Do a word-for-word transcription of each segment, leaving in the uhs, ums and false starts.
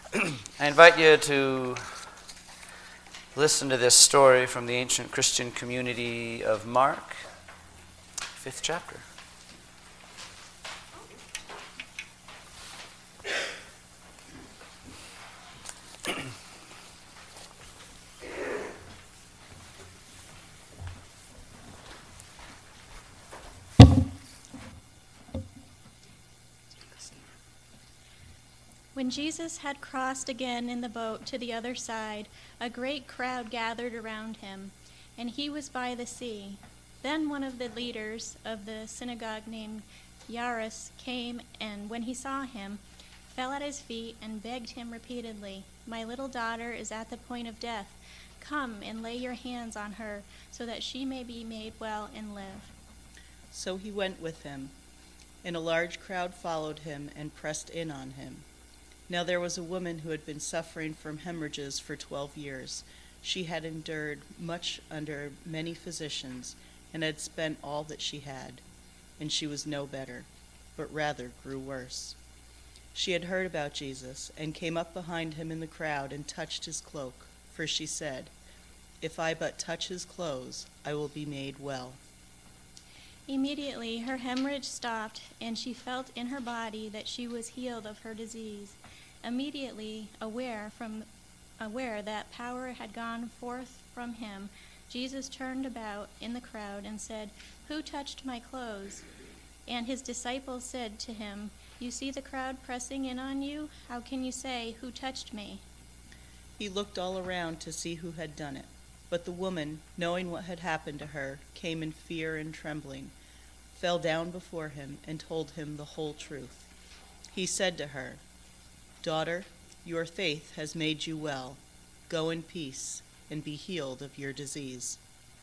I invite you to listen to this story from the ancient Christian community of Mark, fifth chapter. When Jesus had crossed again in the boat to the other side, a great crowd gathered around him, and he was by the sea. Then one of the leaders of the synagogue named Jairus came, and when he saw him, fell at his feet and begged him repeatedly, "My little daughter is at the point of death. Come and lay your hands on her, so that she may be made well and live." So he went with him, and a large crowd followed him and pressed in on him. Now there was a woman who had been suffering from hemorrhages for twelve years. She had endured much under many physicians, and had spent all that she had, and she was no better, but rather grew worse. She had heard about Jesus, and came up behind him in the crowd and touched his cloak, for she said, "If I but touch his clothes, I will be made well." Immediately her hemorrhage stopped, and she felt in her body that she was healed of her disease. Immediately aware from aware that power had gone forth from him, Jesus turned about in the crowd and said, "Who touched my clothes?" And his disciples said to him, "You see the crowd pressing in on you? How can you say, 'Who touched me?'" He looked all around to see who had done it. But the woman, knowing what had happened to her, came in fear and trembling, fell down before him, and told him the whole truth. He said to her, "Daughter, your faith has made you well. Go in peace and be healed of your disease."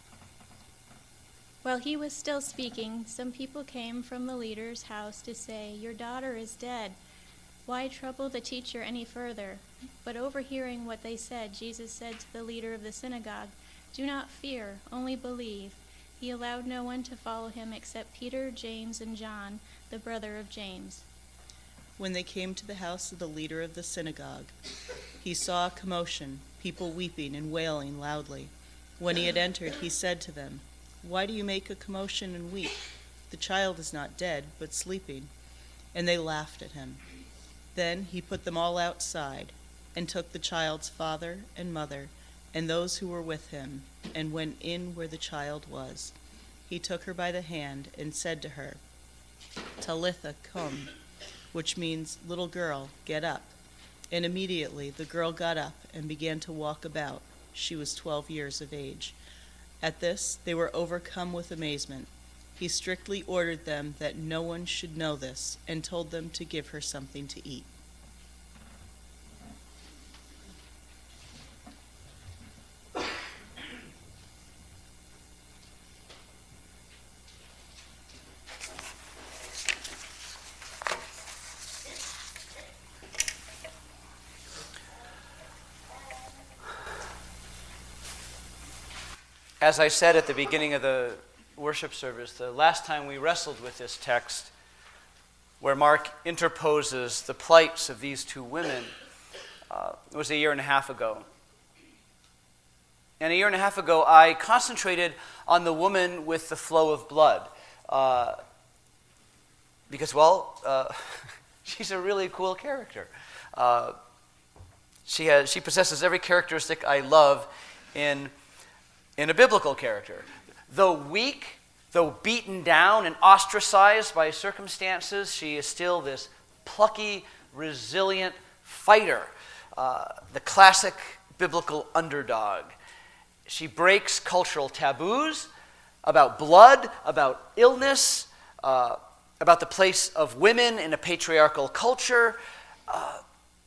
While he was still speaking, some people came from the leader's house to say, "Your daughter is dead. Why trouble the teacher any further?" But overhearing what they said, Jesus said to the leader of the synagogue, "Do not fear, only believe." He allowed no one to follow him except Peter, James, and John, the brother of James. When they came to the house of the leader of the synagogue, he saw a commotion, people weeping and wailing loudly. When he had entered, he said to them, "Why do you make a commotion and weep? The child is not dead, but sleeping." And they laughed at him. Then he put them all outside, and took the child's father and mother, and those who were with him, and went in where the child was. He took her by the hand and said to her, "Talitha, cum," which means, "Little girl, get up." And immediately the girl got up and began to walk about. She was twelve years of age. At this they were overcome with amazement. He strictly ordered them that no one should know this, and told them to give her something to eat. As I said at the beginning of the worship service, the last time we wrestled with this text, where Mark interposes the plights of these two women, uh, it was a year and a half ago. And a year and a half ago, I concentrated on the woman with the flow of blood. Uh, because, well, uh, she's a really cool character. Uh, she has, she possesses every characteristic I love in in a biblical character. Though weak, though beaten down and ostracized by circumstances, she is still this plucky, resilient fighter, uh, the classic biblical underdog. She breaks cultural taboos about blood, about illness, uh, about the place of women in a patriarchal culture. Uh,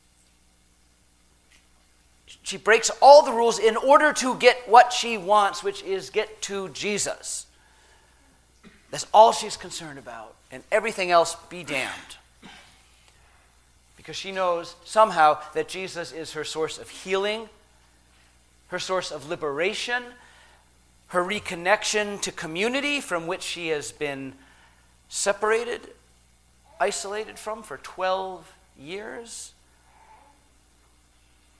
She breaks all the rules in order to get what she wants, which is get to Jesus. That's all she's concerned about, and everything else be damned. Because she knows somehow that Jesus is her source of healing, her source of liberation, her reconnection to community from which she has been separated, isolated from for twelve years.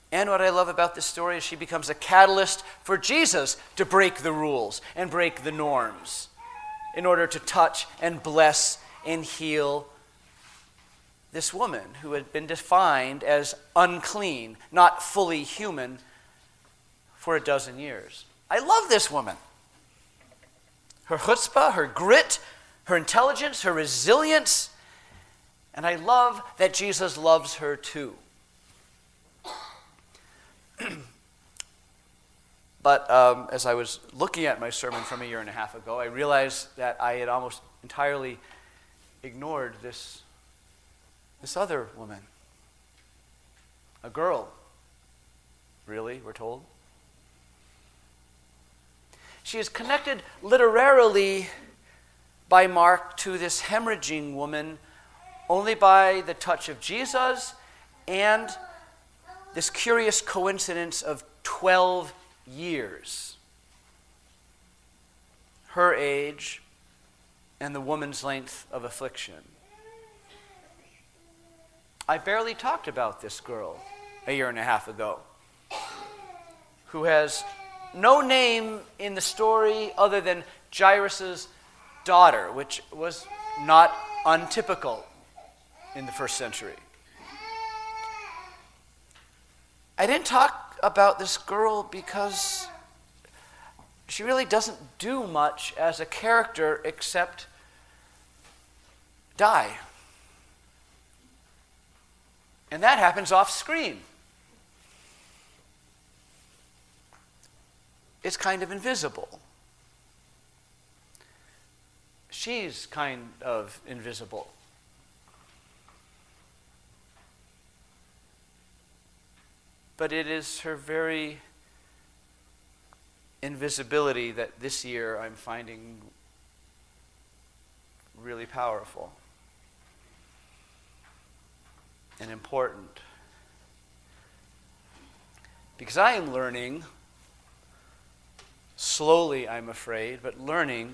And what I love about this story is she becomes a catalyst for Jesus to break the rules and break the norms in order to touch and bless and heal this woman who had been defined as unclean, not fully human, for a dozen years. I love this woman. Her chutzpah, her grit, her intelligence, her resilience, and I love that Jesus loves her too. But um, as I was looking at my sermon from a year and a half ago, I realized that I had almost entirely ignored this, this other woman. A girl, really, we're told. She is connected literarily by Mark to this hemorrhaging woman only by the touch of Jesus and this curious coincidence of twelve years. Her age and the woman's length of affliction. I barely talked about this girl a year and a half ago who has no name in the story other than Jairus' daughter, which was not untypical in the first century. I didn't talk about this girl because she really doesn't do much as a character except die. And that happens off screen. It's kind of invisible. She's kind of invisible. But it is her very invisibility that this year I'm finding really powerful and important. Because I am learning, slowly I'm afraid, but learning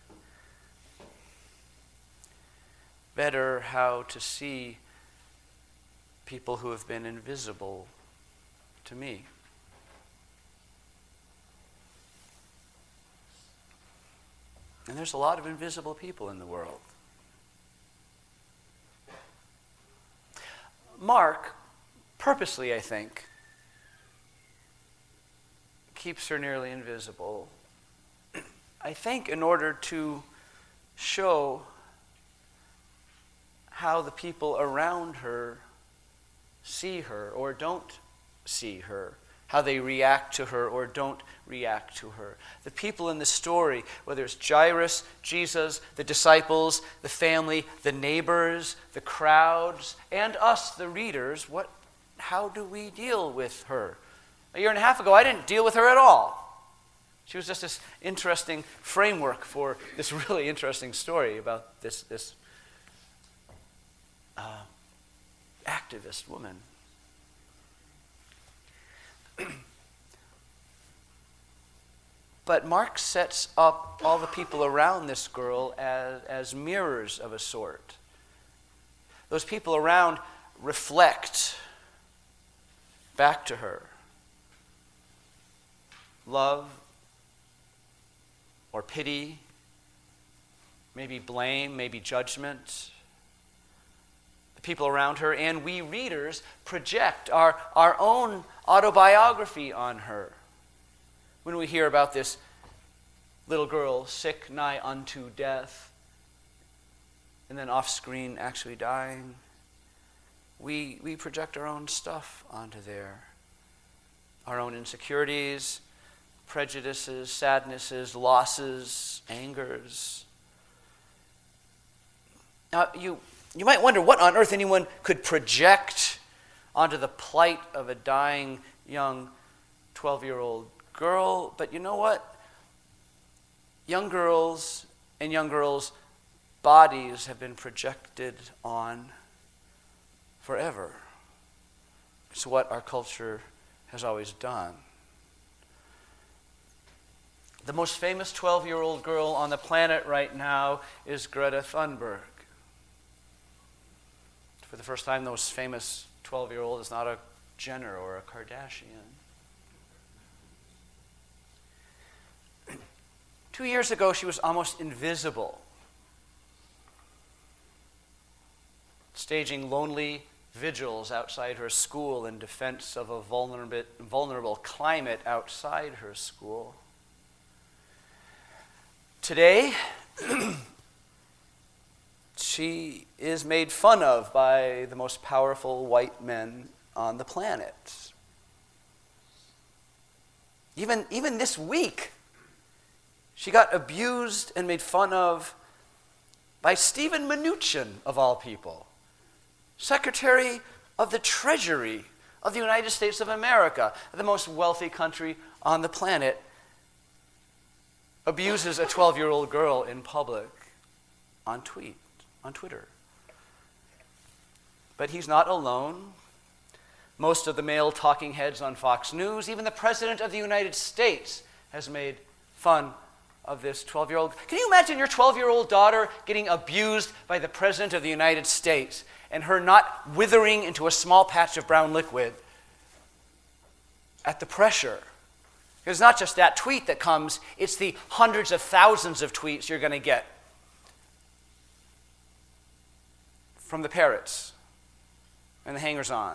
better how to see people who have been invisible to me. And there's a lot of invisible people in the world. Mark, purposely, I think, keeps her nearly invisible. I think in order to show how the people around her see her or don't see her, how they react to her or don't react to her. The people in the story, whether it's Jairus, Jesus, the disciples, the family, the neighbors, the crowds, and us, the readers, what, how do we deal with her? A year and a half ago, I didn't deal with her at all. She was just this interesting framework for this really interesting story about this, this uh, activist woman. But Mark sets up all the people around this girl as, as mirrors of a sort. Those people around reflect back to her love or pity, maybe blame, maybe judgment. The people around her, and we readers project our, our own autobiography on her. When we hear about this little girl sick nigh unto death, and then off screen actually dying, we, we project our own stuff onto there. Our own insecurities, prejudices, sadnesses, losses, angers. Now, you, you might wonder what on earth anyone could project onto the plight of a dying young twelve-year-old girl. But you know what? Young girls and young girls' bodies have been projected on forever. It's what our culture has always done. The most famous twelve-year-old girl on the planet right now is Greta Thunberg. For the first time, the most famous twelve-year-old is not a Jenner or a Kardashian. Two years ago, she was almost invisible, staging lonely vigils outside her school in defense of a vulnerable, vulnerable climate outside her school. Today, she is made fun of by the most powerful white men on the planet. Even, even this week, she got abused and made fun of by Steven Mnuchin, of all people, Secretary of the Treasury of the United States of America, the most wealthy country on the planet, abuses a twelve-year-old girl in public on tweet, on Twitter. But he's not alone. Most of the male talking heads on Fox News, even the President of the United States, has made fun of this twelve-year-old. Can you imagine your twelve-year-old daughter getting abused by the President of the United States and her not withering into a small patch of brown liquid at the pressure? It's not just that tweet that comes, it's the hundreds of thousands of tweets you're going to get from the parrots and the hangers-on.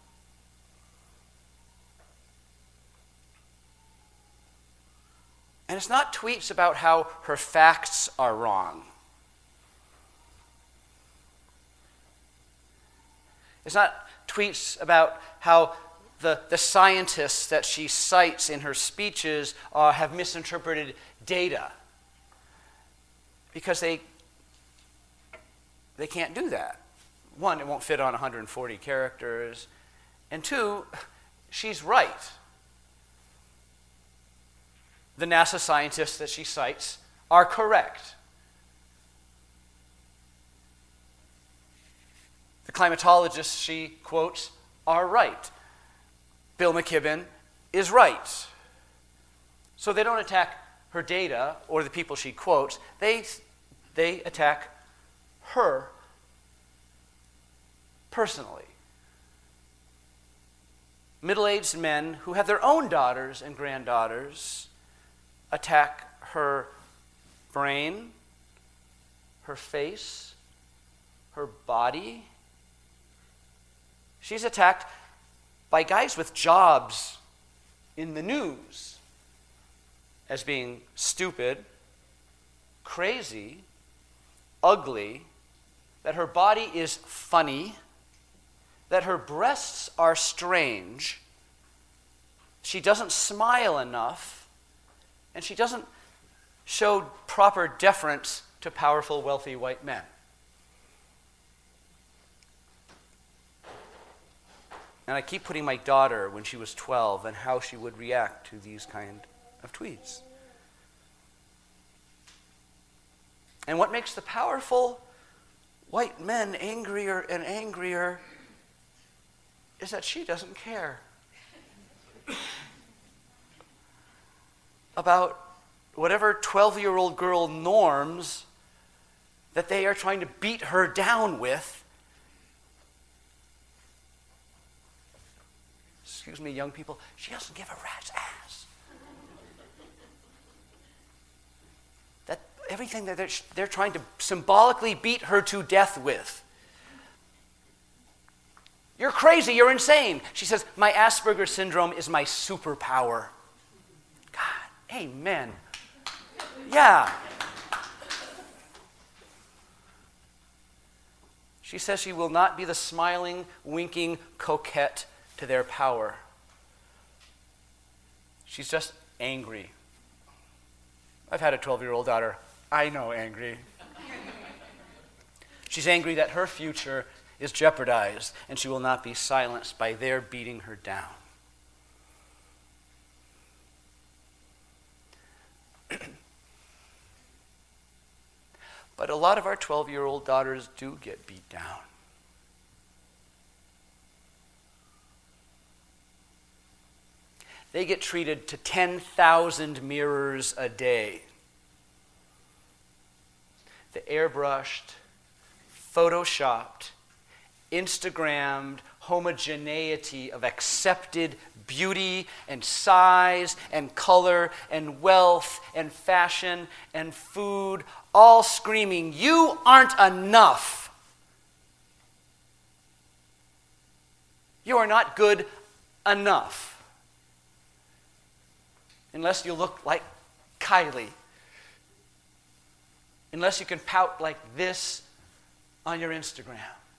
And it's not tweets about how her facts are wrong. It's not tweets about how the, the scientists that she cites in her speeches uh, have misinterpreted data. Because they, they can't do that. One, it won't fit on one hundred forty characters. And two, she's right. The NASA scientists that she cites are correct. The climatologists she quotes are right. Bill McKibben is right. So they don't attack her data or the people she quotes. They, they attack her personally. Middle-aged men who have their own daughters and granddaughters attack her brain, her face, her body. She's attacked by guys with jobs in the news as being stupid, crazy, ugly, that her body is funny, that her breasts are strange, she doesn't smile enough, and she doesn't show proper deference to powerful, wealthy white men. And I keep putting my daughter when she was twelve and how she would react to these kind of tweets. And what makes the powerful white men angrier and angrier is that she doesn't care about whatever twelve-year-old girl norms that they are trying to beat her down with. Excuse me, young people, she doesn't give a rat's ass. That everything that they're, they're trying to symbolically beat her to death with. You're crazy, you're insane. She says, my Asperger's syndrome is my superpower. God, amen. Yeah. She says she will not be the smiling, winking coquette to their power. She's just angry. I've had a twelve-year-old daughter. I know angry. She's angry that her future is jeopardized, and she will not be silenced by their beating her down. But a lot of our twelve-year-old daughters do get beat down. They get treated to ten thousand mirrors a day. The airbrushed, photoshopped, Instagrammed, homogeneity of accepted beauty and size and color and wealth and fashion and food, all screaming, "You aren't enough. You are not good enough unless you look like Kylie, unless you can pout like this on your Instagram."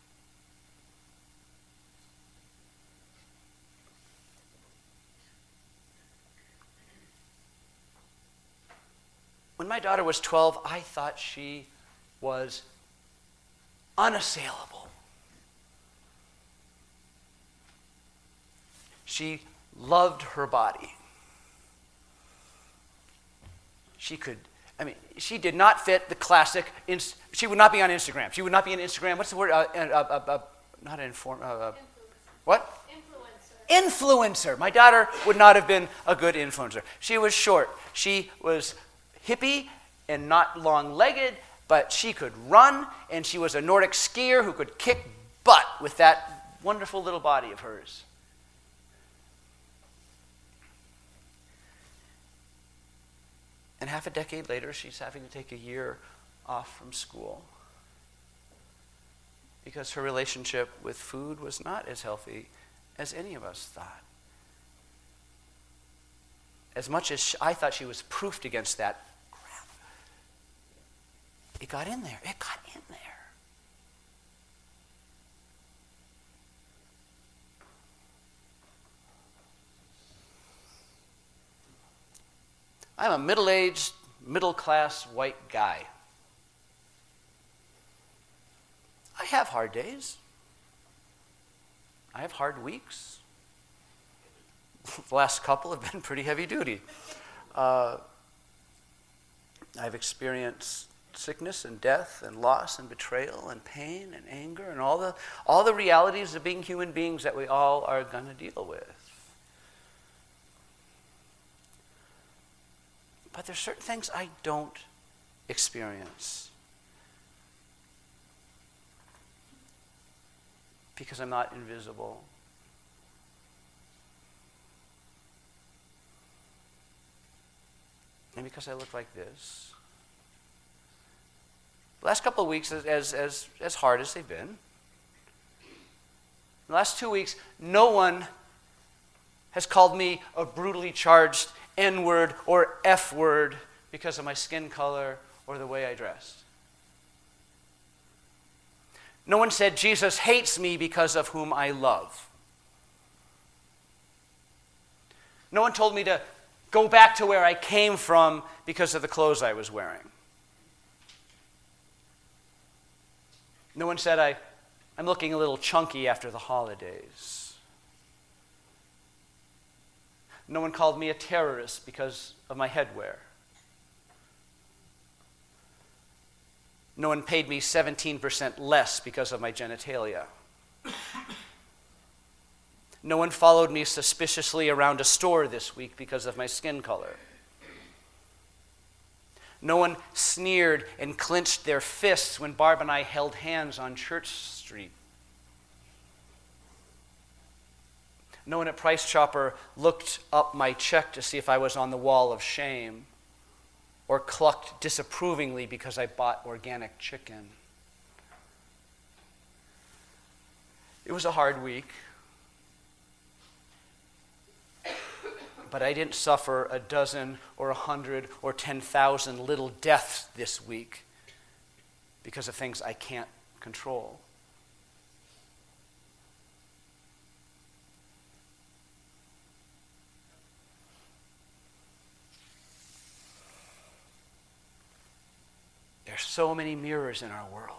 When my daughter was twelve, I thought she was unassailable. She loved her body. She could, I mean, she did not fit the classic, ins- she would not be on Instagram. She would not be on Instagram. What's the word? Uh, uh, uh, uh, not inform, uh, uh, what? Influencer. Influencer. My daughter would not have been a good influencer. She was short. She was hippie and not long-legged, but she could run, and she was a Nordic skier who could kick butt with that wonderful little body of hers. And half a decade later, she's having to take a year off from school because her relationship with food was not as healthy as any of us thought. As much as she, I thought she was proofed against that crap, it got in there. It got in there. I'm a middle-aged, middle-class white guy. I have hard days. I have hard weeks. The last couple have been pretty heavy duty. Uh, I've experienced sickness and death and loss and betrayal and pain and anger and all the all the realities of being human beings that we all are going to deal with. But there's certain things I don't experience because I'm not invisible. And because I look like this. The last couple of weeks, as, as, as hard as they've been, the last two weeks, no one has called me a brutally charged N-word or F-word because of my skin color or the way I dressed. No one said Jesus hates me because of whom I love. No one told me to go back to where I came from because of the clothes I was wearing. No one said I, I'm looking a little chunky after the holidays. No one called me a terrorist because of my headwear. No one paid me seventeen percent less because of my genitalia. No one followed me suspiciously around a store this week because of my skin color. No one sneered and clenched their fists when Barb and I held hands on Church Street. No one at Price Chopper looked up my check to see if I was on the wall of shame or clucked disapprovingly because I bought organic chicken. It was a hard week, but I didn't suffer a dozen or a hundred or ten thousand little deaths this week because of things I can't control. There's so many mirrors in our world.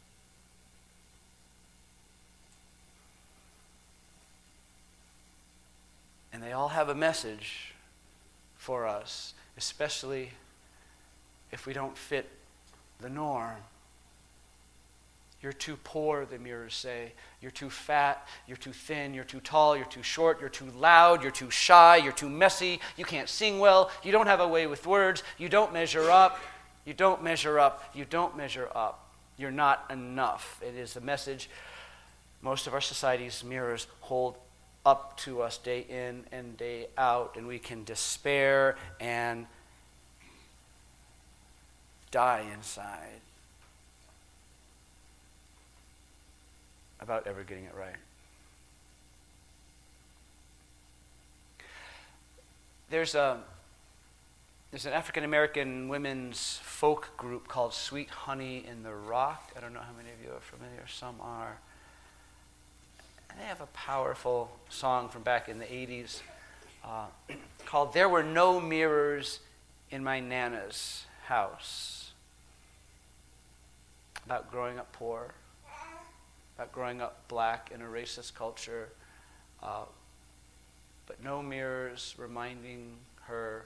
And they all have a message for us, especially if we don't fit the norm. You're too poor, the mirrors say. You're too fat, you're too thin, you're too tall, you're too short, you're too loud, you're too shy, you're too messy, you can't sing well, you don't have a way with words, you don't measure up. You don't measure up. You don't measure up. You're not enough. It is the message most of our society's mirrors hold up to us day in and day out, and we can despair and die inside about ever getting it right. There's a there's an African American women's folk group called Sweet Honey in the Rock. I don't know how many of you are familiar. Some are. And they have a powerful song from back in the eighties uh, called "There Were No Mirrors in My Nana's House." About growing up poor, about growing up black in a racist culture, uh, but no mirrors reminding her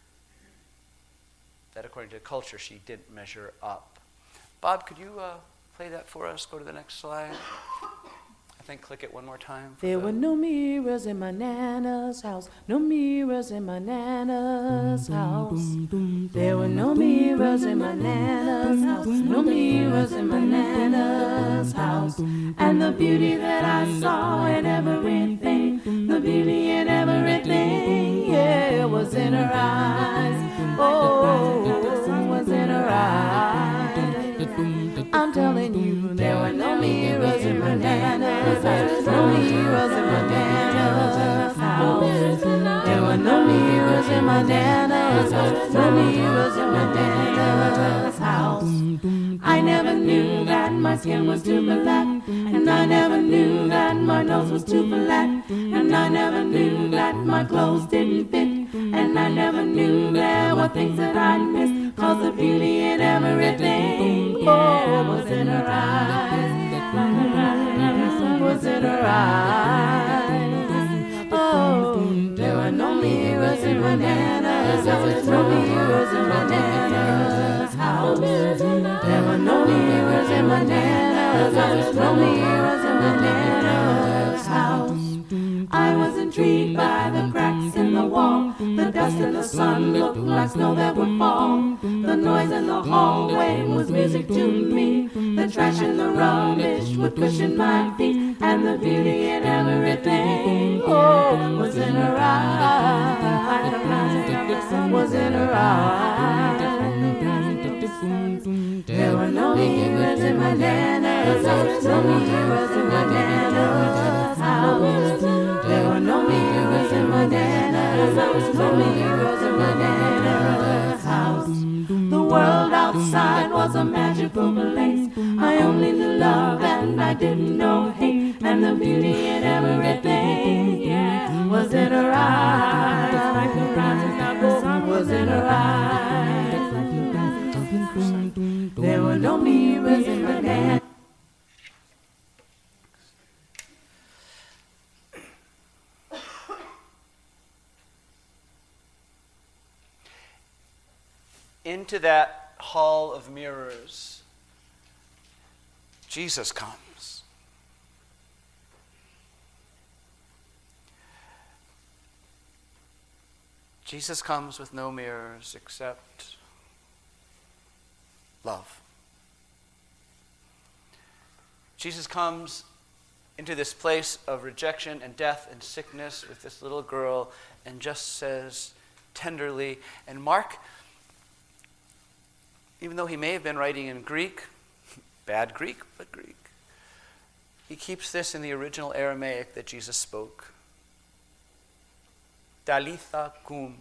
that according to culture she didn't measure up. Bob, could you uh, play that for us? Go to the next slide. I think click it one more time. There the... were no mirrors in my Nana's house, no mirrors in my Nana's house. There were no mirrors in my Nana's house, no mirrors in my Nana's house. And the beauty that I saw in everything, the beauty in everything, yeah, was in her eyes. Oh, was in her eyes. I'm telling you, there were no mirrors in my Nana's house, no mirrors in my Nana's house. There were no mirrors in my Nana's house, no mirrors in my Nana's house. I never knew that my skin was too black, and I never knew that my nose was too flat, and I never knew that my clothes didn't fit, and I never knew there were things that I'd missed, 'cause the beauty in everything, yeah, was in her eyes, was in her eyes. Oh, there were no mirrors in my Nana's house, no mirrors in my Nana's house. There were no mirrors in my Nana's house, no mirrors in my Nana's house. I was intrigued by the cracks in the wall. The dust in the sun looked like snow that would fall. The noise in the hallway was music to me. The trash and the rubbish would cushion my feet. And the beauty in everything, oh, was in her eyes. Was in her eyes. There were no mirrors in my Nana's house, no mirrors in my Nana's house. There were no mirrors in my Nana's house, no mirrors in my Nana's house. The world outside was a magical place. I only knew love and I didn't know hate. And the beauty in everything, yeah, was in her eyes. Just like the rising of the sun was in her eyes. There were no mirrors in my Nana's. Into that hall of mirrors, Jesus comes. Jesus comes with no mirrors except love. Jesus comes into this place of rejection and death and sickness with this little girl and just says tenderly, and Mark, even though he may have been writing in Greek, bad Greek, but Greek, he keeps this in the original Aramaic that Jesus spoke. Talitha cum.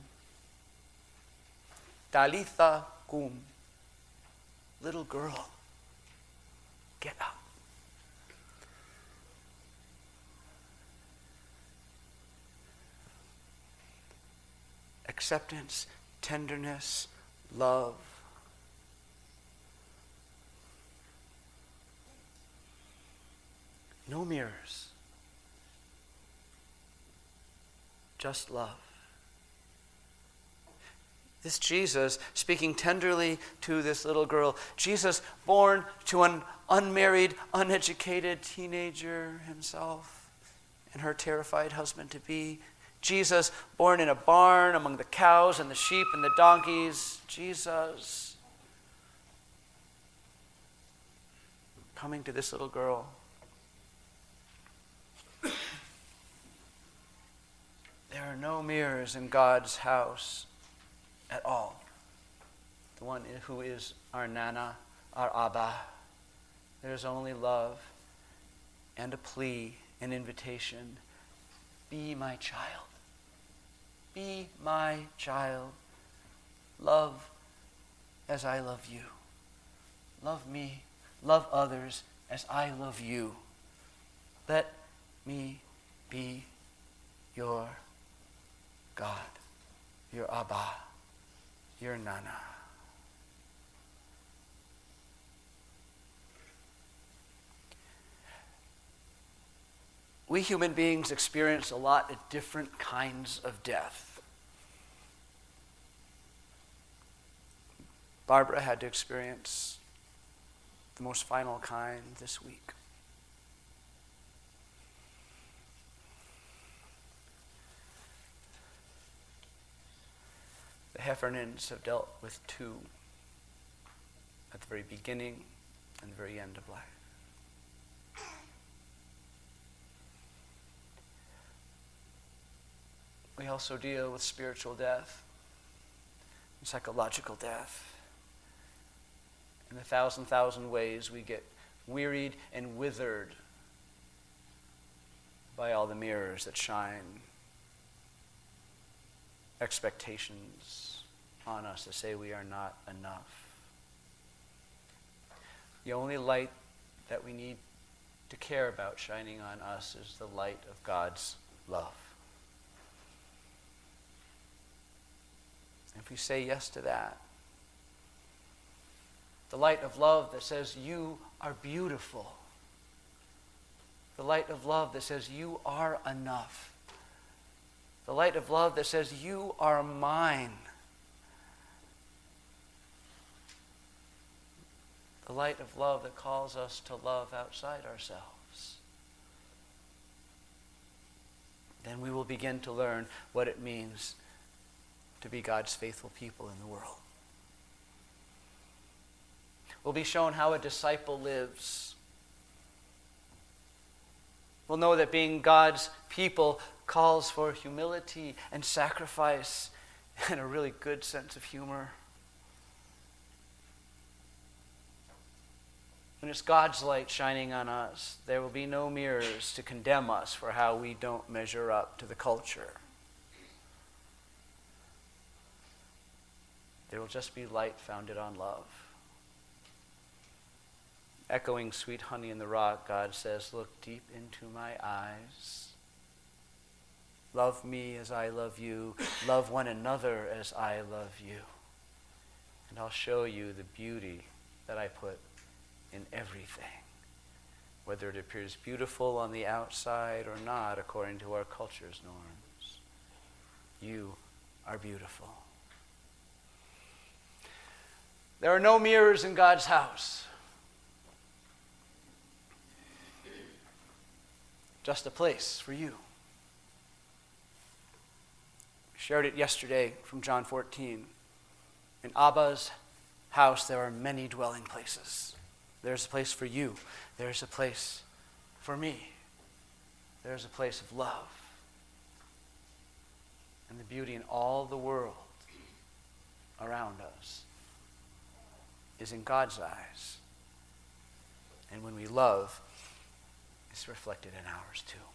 Talitha cum. Little girl, get up. Acceptance, tenderness, love. No mirrors. Just love. This Jesus speaking tenderly to this little girl. Jesus born to an unmarried, uneducated teenager himself and her terrified husband-to-be. Jesus born in a barn among the cows and the sheep and the donkeys. Jesus coming to this little girl There are no mirrors in God's house at all. The one who is our Nana, our Abba. There's only love and a plea, an invitation. Be my child. Be my child. Love as I love you. Love me. Love others as I love you. Let me be your God, your Abba, your Nana. We human beings experience a lot of different kinds of death. Barbara had to experience the most final kind this week. The Heffernans have dealt with two at the very beginning and the very end of life. We also deal with spiritual death and psychological death. In a thousand, thousand ways, we get wearied and withered by all the mirrors that shine expectations on us to say we are not enough. The only light that we need to care about shining on us is the light of God's love. If we say yes to that, the light of love that says you are beautiful, the light of love that says you are enough, the light of love that says you are mine, the light of love that calls us to love outside ourselves, then we will begin to learn what it means to be God's faithful people in the world. We'll be shown how a disciple lives. We'll know that being God's people calls for humility and sacrifice and a really good sense of humor. When it's God's light shining on us, there will be no mirrors to condemn us for how we don't measure up to the culture. There will just be light founded on love. Echoing Sweet Honey in the Rock, God says, look deep into my eyes. Love me as I love you. Love one another as I love you. And I'll show you the beauty that I put in everything, whether it appears beautiful on the outside or not according to our culture's norms. You are beautiful. There are no mirrors in God's house. Just a place for you. We shared it yesterday from John fourteen. In Abba's house there are many dwelling places. There's a place for you. There's a place for me. There's a place of love. And the beauty in all the world around us is in God's eyes. And when we love, it's reflected in ours too.